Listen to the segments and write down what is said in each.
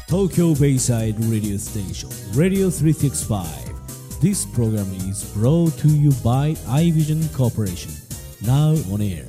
Tokyo Bayside Radio Station Radio 365. This program is brought to you by iVision Corporation. Now on air.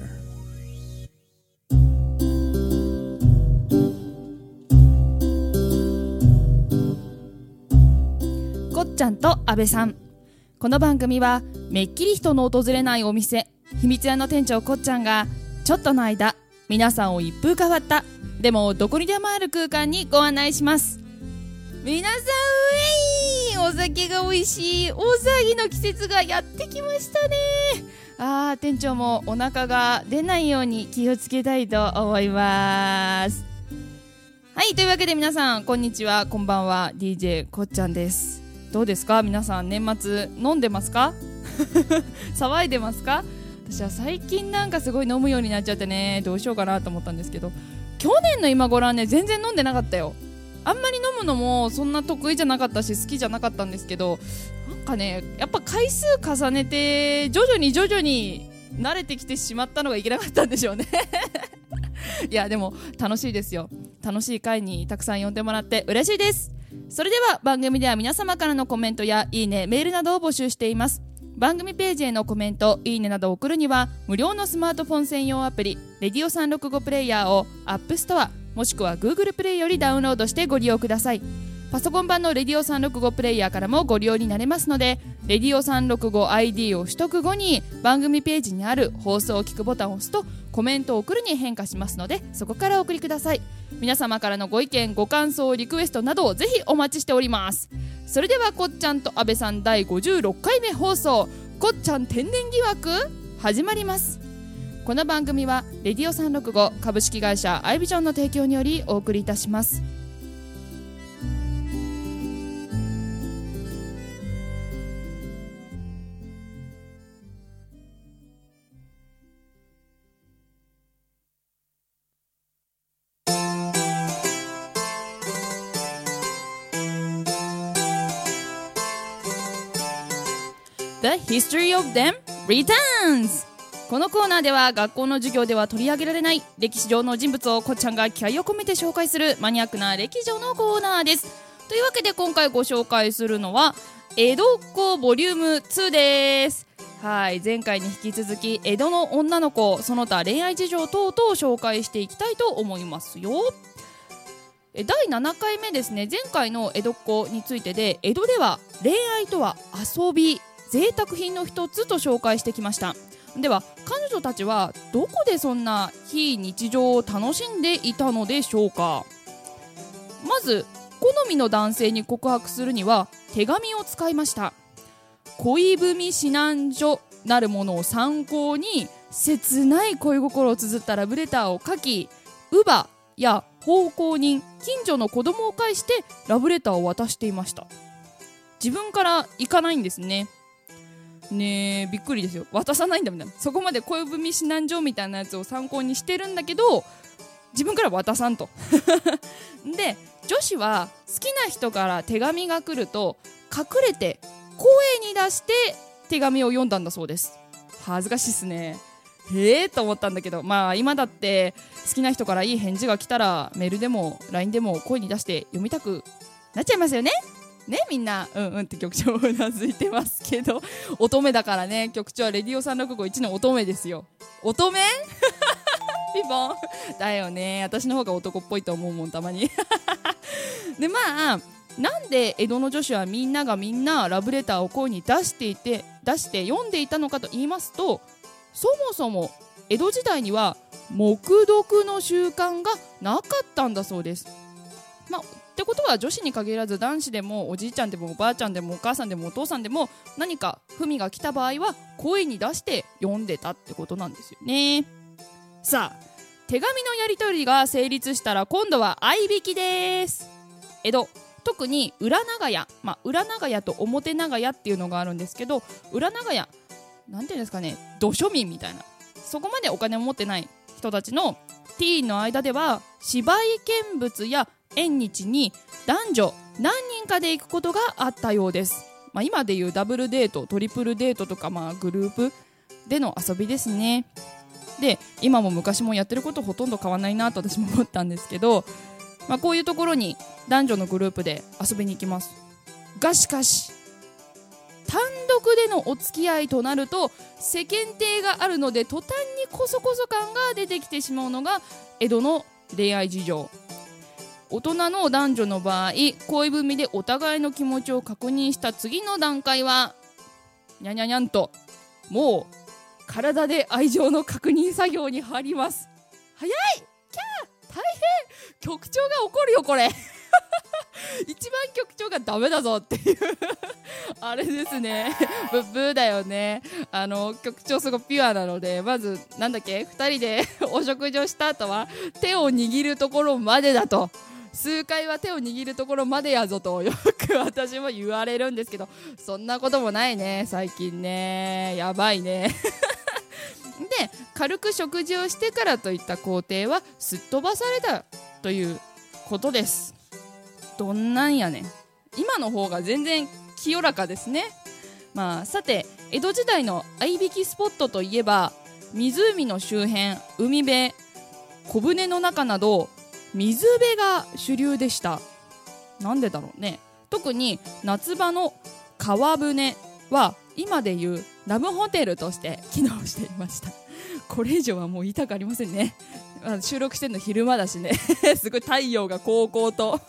こっちゃんと阿部さん。この番組はめっきり人の訪れないお店、秘密屋の店長こっちゃんがちょっとの間皆さんを一風変わったでもどこにでもある空間にご案内します。皆さん、お酒が美味しい大騒ぎの季節がやってきましたね。店長もお腹が出ないように気をつけたいと思います。はい、というわけで皆さんこんにちは、こんばんは。 DJ こっちゃんです。どうですか皆さん、年末飲んでますか騒いでますか？私は最近なんかすごい飲むようになっちゃってね、どうしようかなと思ったんですけど、去年の今頃はね全然飲んでなかったよ。あんまり飲むのもそんな得意じゃなかったし好きじゃなかったんですけど、なんかねやっぱ回数重ねて徐々に慣れてきてしまったのがいけなかったんでしょうねいやでも楽しいですよ。楽しい会にたくさん呼んでもらって嬉しいです。それでは番組では皆様からのコメントやいいね、メールなどを募集しています。番組ページへのコメント、いいねなどを送るには無料のスマートフォン専用アプリレディオ365プレイヤーを App Store もしくは Google プレイよりダウンロードしてご利用ください。パソコン版のレディオ365プレイヤーからもご利用になれますので、レディオ 365ID を取得後に番組ページにある放送を聞くボタンを押すとコメントを送るに変化しますので、そこからお送りください。皆様からのご意見、ご感想、リクエストなどをぜひお待ちしております。それではこっちゃんと阿部さん第56回目放送、こっちゃん天然疑惑始まります。この番組はレディオ365株式会社アイビジョンの提供によりお送りいたします。The History of Them Returns。 このコーナーでは学校の授業では取り上げられない歴史上の人物をこっちゃんが気合を込めて紹介するマニアックな歴史上のコーナーです。というわけで今回ご紹介するのは江戸っ子ボリューム2です。はい、前回に引き続き江戸の女の子、その他恋愛事情等々を紹介していきたいと思いますよ。第7回目ですね。前回の江戸っ子についてで、江戸では恋愛とは遊び、贅沢品の一つと紹介してきました。では彼女たちはどこでそんな非日常を楽しんでいたのでしょうか。まず好みの男性に告白するには手紙を使いました。恋文指南書なるものを参考に切ない恋心を綴ったラブレターを書き、乳母や奉公人、近所の子供を介してラブレターを渡していました。自分から行かないんですね。ねえ、びっくりですよ。渡さないんだみたいな。そこまで恋文指南状みたいなやつを参考にしてるんだけど自分から渡さんとで、女子は好きな人から手紙が来ると隠れて声に出して手紙を読んだんだそうです。恥ずかしいっすね。と思ったんだけど、今だって好きな人からいい返事が来たらメールでも LINE でも声に出して読みたくなっちゃいますよね。みんなって局長うなずいてますけど、乙女だからね。局長はレディオ3651の乙女ですよ。乙女ピボンだよね。私の方が男っぽいと思うもん、たまにでなんで江戸の女子はみんなラブレターを声に出して読んでいたのかと言いますと、そもそも江戸時代には黙読の習慣がなかったんだそうです。ってことは女子に限らず男子でもおじいちゃんでもおばあちゃんでもお母さんでもお父さんでも何か文が来た場合は声に出して読んでたってことなんですよね。さあ、手紙のやり取りが成立したら今度は合いびきです。江戸、特に裏長屋、裏長屋と表長屋っていうのがあるんですけど、裏長屋なんていうんですかね、土庶民みたいな、そこまでお金を持ってない人たちのティーンの間では芝居見物や縁日に男女何人かで行くことがあったようです。今でいうダブルデート、トリプルデートとか、グループでの遊びですね。で、今も昔もやってることほとんど変わらないなと私も思ったんですけど、 こういうところに男女のグループで遊びに行きますが、しかし単独でのお付き合いとなると世間体があるので途端にコソコソ感が出てきてしまうのが江戸の恋愛事情。大人の男女の場合、恋文でお互いの気持ちを確認した次の段階はにゃにゃにゃんともう体で愛情の確認作業に入ります。早い、キャー、大変、局長が怒るよこれ一番局長がダメだぞっていうあれですね、ブッブーだよね。局長すごいピュアなので、まずなんだっけ、2人でお食事をした後は手を握るところまでだと、数回は手を握るところまでやぞとよく私も言われるんですけど、そんなこともないね最近ね、やばいねで、軽く食事をしてからといった工程はすっ飛ばされたということです。どんなんやねん、今の方が全然清らかですね。さて、江戸時代の合いびきスポットといえば、湖の周辺、海辺、小舟の中など水辺が主流でした。なんでだろうね。特に夏場の川舟は今でいうラブホテルとして機能していました。これ以上はもう言いたくありませんね。収録してるの昼間だしねすごい太陽がこうこうと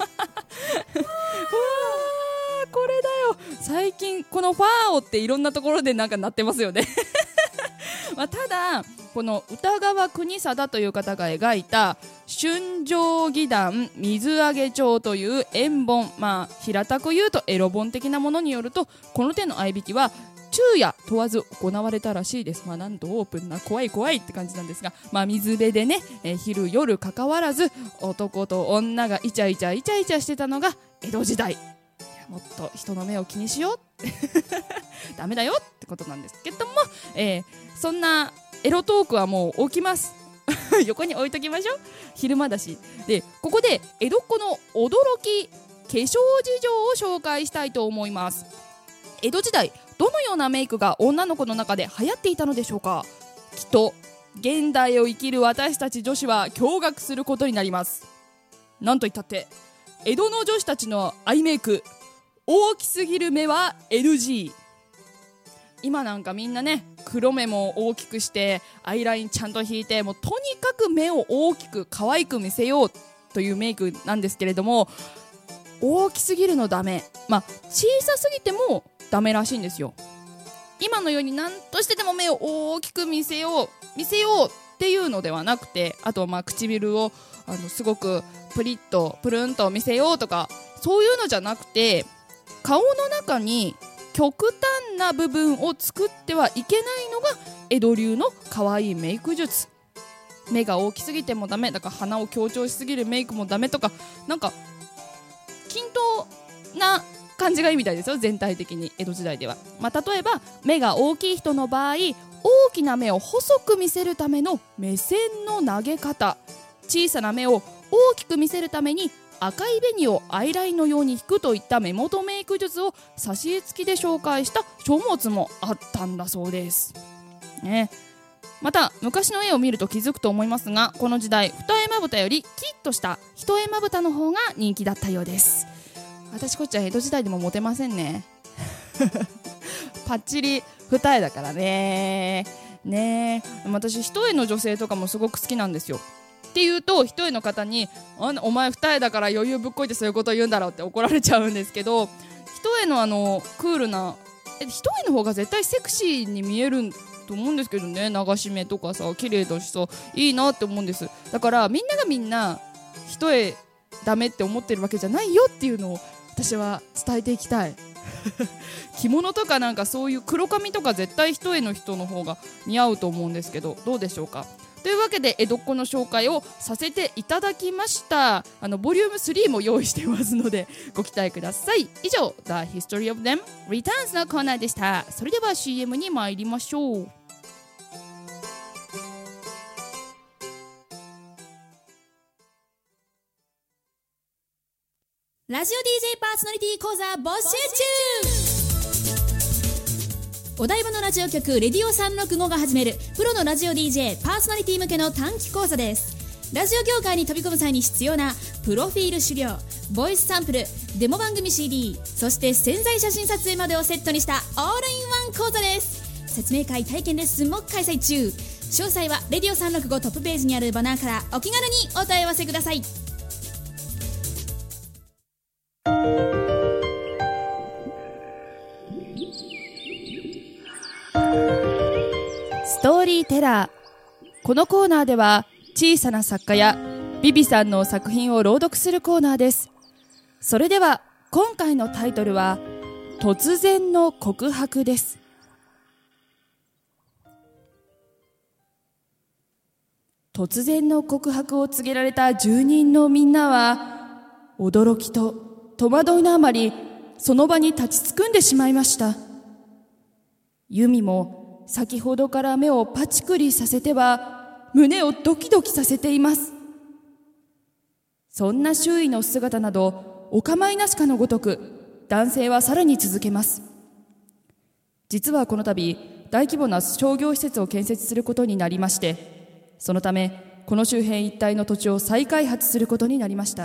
これだよ、最近このファーオっていろんなところでなんか鳴ってますよねただこの歌川国貞という方が描いた春秋義談水揚げ帳という演本、平たく言うとエロ本的なものによると、この手の合いびきは昼夜問わず行われたらしいです。なんとオープンな怖い怖いって感じなんですが、水辺でね、昼夜関わらず男と女がイチャイチャイチャイチャしてたのが江戸時代。もっと人の目を気にしようダメだよってことなんですけども、そんなエロトークはもう起きます横に置いときましょう、昼間だし。で、ここで江戸っ子の驚き化粧事情を紹介したいと思います。江戸時代、どのようなメイクが女の子の中で流行っていたのでしょうか。きっと現代を生きる私たち女子は驚愕することになります。なんといったって江戸の女子たちのアイメイク、大きすぎる目は NG。 今なんかみんなね、黒目も大きくしてアイラインちゃんと引いて、もうとにかく目を大きく可愛く見せようというメイクなんですけれども、大きすぎるのダメ、小さすぎてもダメらしいんですよ。今のように何としてでも目を大きく見せようっていうのではなくて、あと唇をすごくプリッとプルンと見せようとか、そういうのじゃなくて、顔の中に極端な部分を作ってはいけないのが江戸流の可愛いメイク術。目が大きすぎてもダメだから、鼻を強調しすぎるメイクもダメとか、なんか均等な感じがいいみたいですよ、全体的に江戸時代では。例えば目が大きい人の場合、大きな目を細く見せるための目線の投げ方、小さな目を大きく見せるために赤い紅をアイラインのように引くといった目元メイク術を挿絵付きで紹介した書物もあったんだそうです、また昔の絵を見ると気づくと思いますが、この時代二重まぶたよりキッとした一重まぶたの方が人気だったようです。私こっちは江戸時代でもモテませんねパッチリ二重だからね。私一重の女性とかもすごく好きなんですよ。っていうと一重の方に、お前二重だから余裕ぶっこいてそういうことを言うんだろうって怒られちゃうんですけど、一重のクールな、一重の方が絶対セクシーに見えると思うんですけどね。流し目とかさ、綺麗だしさ、いいなって思うんです。だからみんながみんな一重ダメって思ってるわけじゃないよっていうのを私は伝えていきたい着物とかなんかそういう黒髪とか絶対一重の人の方が似合うと思うんですけど、どうでしょうか。というわけで江戸っ子の紹介をさせていただきました。ボリューム3も用意していますのでご期待ください。以上 The History of Them Returns のコーナーでした。それでは CM に参りましょう。 ラジオ DJ パーソナリティ講座募集中。お台場のラジオ局レディオ365が始めるプロのラジオ DJ パーソナリティ向けの短期講座です。 ラジオ業界に飛び込む際に必要なプロフィール資料、ボイスサンプル、デモ番組 CD、そして宣材写真撮影までをセットにしたオールインワン講座です。説明会、体験レッスンも開催中。詳細はレディオ365トップページにあるバナーからお気軽にお問い合わせください。 ストーリーテラー。このコーナーでは小さな作家やビビさんの作品を朗読するコーナーです。それでは今回のタイトルは突然の告白です。突然の告白を告げられた住人のみんなは驚きと戸惑いのあまりその場に立ちすくんでしまいました。ユミも先ほどから目をパチクリさせては胸をドキドキさせています。そんな周囲の姿などお構いなしかのごとく男性はさらに続けます。実はこの度大規模な商業施設を建設することになりまして、そのためこの周辺一帯の土地を再開発することになりました。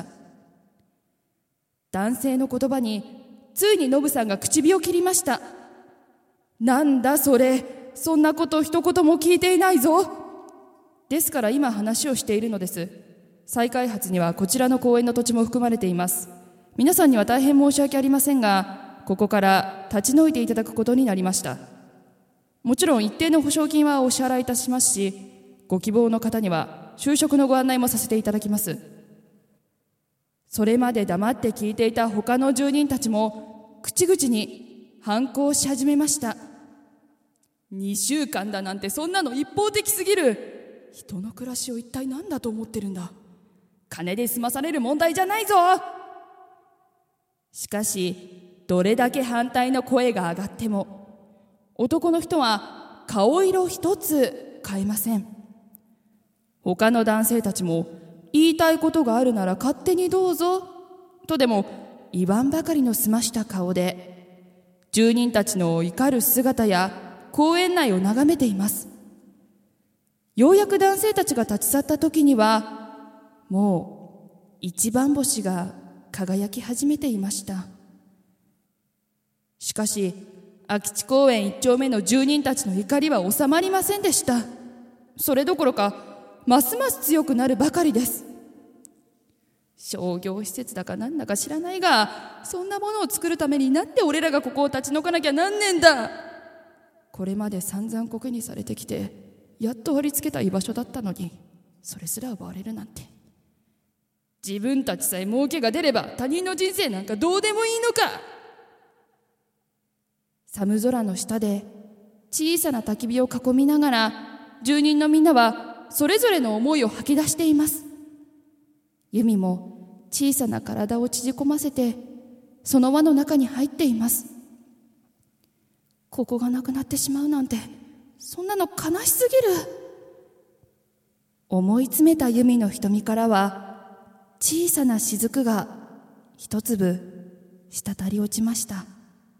男性の言葉についにノブさんが口火を切りました。なんだそれ、そんなこと一言も聞いていないぞ。ですから今話をしているのです。再開発にはこちらの公園の土地も含まれています。皆さんには大変申し訳ありませんが、ここから立ち退いていただくことになりました。もちろん一定の保証金はお支払いいたしますし、ご希望の方には就職のご案内もさせていただきます。それまで黙って聞いていた他の住人たちも口々に反抗し始めました。2週間だなんてそんなの一方的すぎる。人の暮らしを一体何だと思ってるんだ。金で済まされる問題じゃないぞ。しかしどれだけ反対の声が上がっても男の人は顔色一つ変えません。他の男性たちも言いたいことがあるなら勝手にどうぞとでも言わんばかりの澄ました顔で住人たちの怒る姿や公園内を眺めています。ようやく男性たちが立ち去った時にはもう一番星が輝き始めていました。しかし空き地公園一丁目の住人たちの怒りは収まりませんでした。それどころかますます強くなるばかりです。商業施設だかなんだか知らないが、そんなものを作るためになんで俺らがここを立ち退かなきゃなんねんだ。これまで散々コケにされてきてやっと割りつけた居場所だったのに、それすら奪われるなんて。自分たちさえ儲けが出れば他人の人生なんかどうでもいいのか。寒空の下で小さな焚き火を囲みながら住人のみんなはそれぞれの思いを吐き出しています。ユミも小さな体を縮こませてその輪の中に入っています。ここがなくなってしまうなんて、そんなの悲しすぎる。思い詰めたユミの瞳からは小さな雫が一粒滴り落ちました。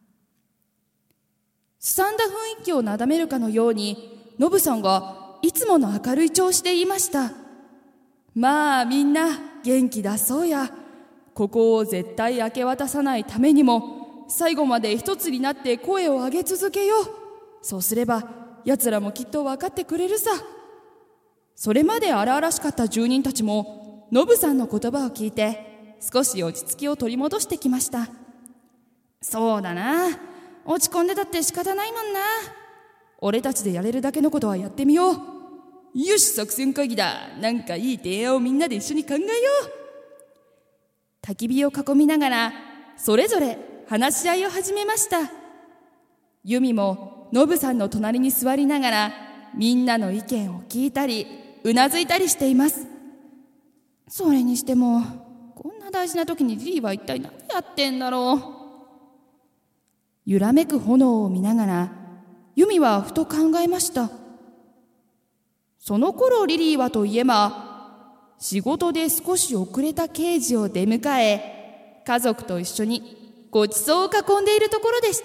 すさんだ雰囲気をなだめるかのようにノブさんがいつもの明るい調子で言いました。まあみんな元気出そうや。ここを絶対明け渡さないためにも最後まで一つになって声を上げ続けよう。そうすれば奴らもきっと分かってくれるさ。それまで荒々しかった住人たちもノブさんの言葉を聞いて少し落ち着きを取り戻してきました。そうだな、落ち込んでたって仕方ないもんな。俺たちでやれるだけのことはやってみよう。よし、作戦会議だ。なんかいい提案をみんなで一緒に考えよう。焚き火を囲みながらそれぞれ話し合いを始めました。ユミもノブさんの隣に座りながらみんなの意見を聞いたりうなずいたりしています。それにしてもこんな大事な時にリリーは一体何やってんだろう。揺らめく炎を見ながらユミはふと考えました。その頃リリーはといえば仕事で少し遅れた刑事を出迎え家族と一緒にごちそうを囲んでいるところでした。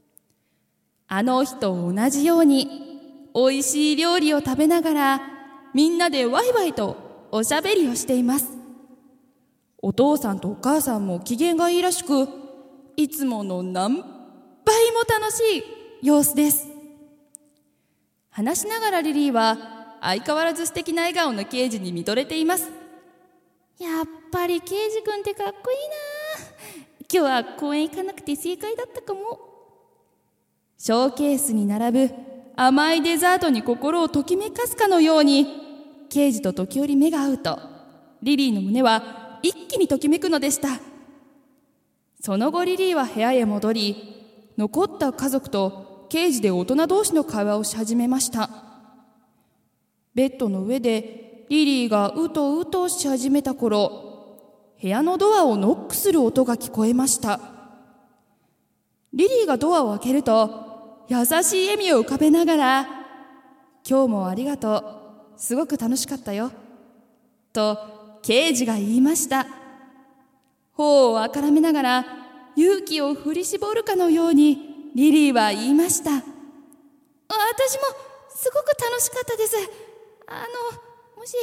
あの日と同じようにおいしい料理を食べながらみんなでワイワイとおしゃべりをしています。お父さんとお母さんも機嫌がいいらしく、いつもの何倍も楽しい様子です。話しながらリリーは相変わらず素敵な笑顔の刑事に見とれています。やっぱり刑事君ってかっこいいな。今日は公園行かなくて正解だったかも。ショーケースに並ぶ甘いデザートに心をときめかすかのように、刑事と時折目が合うとリリーの胸は一気にときめくのでした。その後リリーは部屋へ戻り、残った家族と刑事で大人同士の会話をし始めました。ベッドの上でリリーがうとうとし始めた頃、部屋のドアをノックする音が聞こえました。リリーがドアを開けると、優しい笑みを浮かべながら、今日もありがとう、すごく楽しかったよと刑事が言いました。頬をあからめながら勇気を振り絞るかのようにリリーは言いました。私もすごく楽しかったです。もし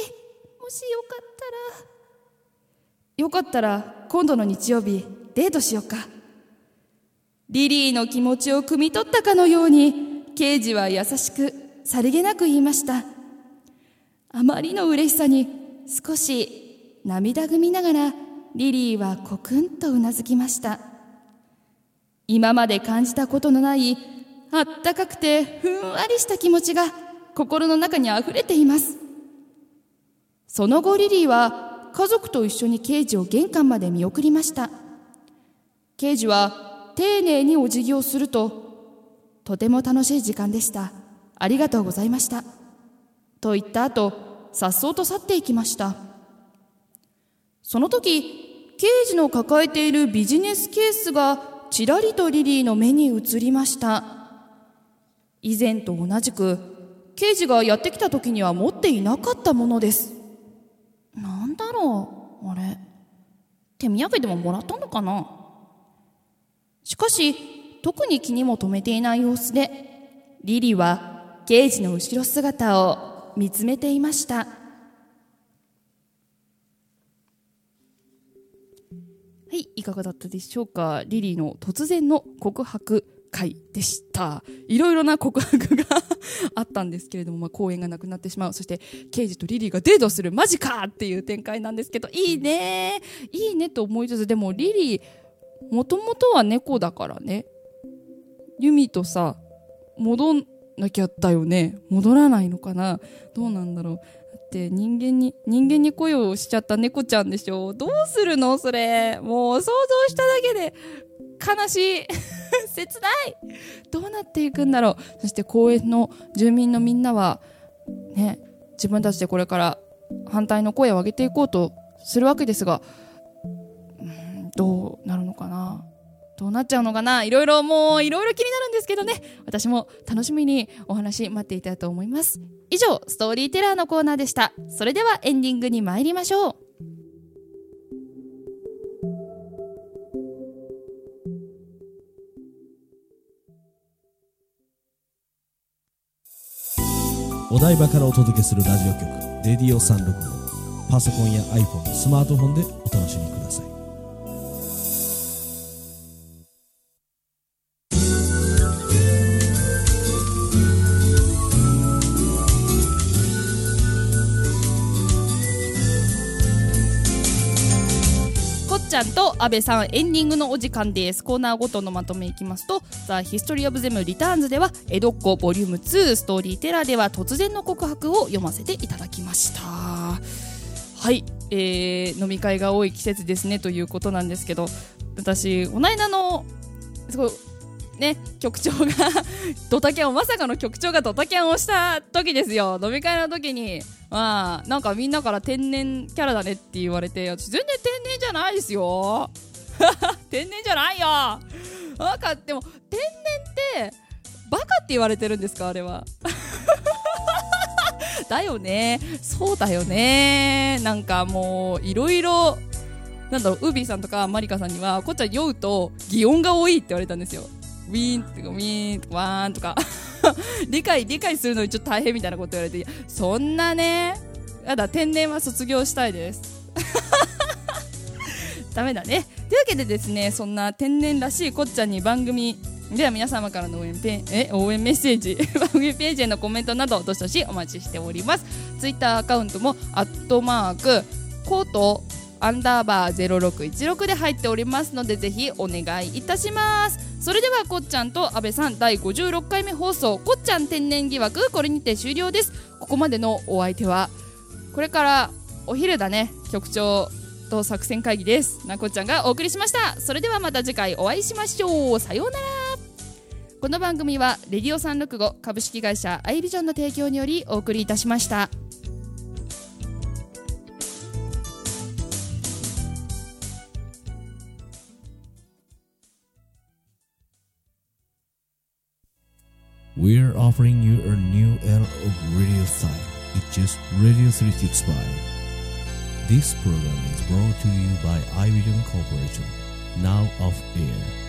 よかったら今度の日曜日デートしようか。リリーの気持ちを汲み取ったかのように刑事は優しくさりげなく言いました。あまりの嬉しさに少し涙ぐみながらリリーはコクンとうなずきました。今まで感じたことのないあったかくてふんわりした気持ちが心の中にあふれています。その後リリーは家族と一緒に刑事を玄関まで見送りました。刑事は丁寧にお辞儀をすると、とても楽しい時間でした、ありがとうございましたと言った後、さっそうと去っていきました。その時、刑事の抱えているビジネスケースがちらりとリリーの目に映りました。以前と同じく刑事がやってきた時には持っていなかったものです。なんだろう、あれ、手土産でももらったのかな。しかし特に気にも留めていない様子で、リリーは刑事の後ろ姿を見つめていました。はい、いかがだったでしょうか。リリーの突然の告白会でした。いろいろな告白があったんですけれども、公演がなくなってしまう。そして刑事とリリーがデートする、マジかっていう展開なんですけど、いいねと思いつつ、でもリリーもともとは猫だからね、ユミとさ戻んなきゃったよね。戻らないのかな、どうなんだろう。だって人間に恋をしちゃった猫ちゃんでしょ。どうするのそれ。もう想像しただけで悲しい切ない。どうなっていくんだろう。そして公園の住民のみんなはね、自分たちでこれから反対の声を上げていこうとするわけですが、どうなるのかな、どうなっちゃうのかな。いろいろ気になるんですけどね、私も楽しみにお話待っていたいと思います。以上、ストーリーテラーのコーナーでした。それではエンディングに参りましょう。 お台場からお届けするラジオ局レディオ365。パソコンや iPhone、スマートフォンでお楽しみください。 ちゃんと安倍さん、エンディングのお時間です。コーナーごとのまとめいきますと、The History of Them Returns では江戸っ子ボリューム2、ストーリーテラーでは突然の告白を読ませていただきました。はい、飲み会が多い季節ですねということなんですけど、私この間のすごいね、局長がドタキャンを、まさかの局長がドタキャンをした時ですよ。飲み会の時になんかみんなから天然キャラだねって言われて、私全然天然じゃないですよ天然じゃないよ。なんかでも天然ってバカって言われてるんですか、あれはだよね、そうだよね。なんかもういろいろなんだろう、ウービーさんとかマリカさんにはこっちは酔うと擬音が多いって言われたんですよ。ウィーンとかウィーンとかワーンとか理解するのにちょっと大変みたいなこと言われて、そんなねやだ、天然は卒業したいですダメだね。というわけでですね、そんな天然らしいこっちゃんに番組では皆様からの応援メッセージ番組ページへのコメントなどどしどしお待ちしております。ツイッターアカウントもコート_0616で入っておりますので、ぜひお願いいたします。それではこっちゃんと安倍さん第56回目放送こっちゃん天然疑惑、これにて終了です。ここまでのお相手はこれからお昼だね、局長と作戦会議ですなこっちゃんがお送りしました。それではまた次回お会いしましょう。さようなら。この番組はレディオ365株式会社アイビジョンの提供によりお送りいたしました。 We're offering you a new era of radio style. It's just Radio 365. This program is brought to you by iVision Corporation. Now off air.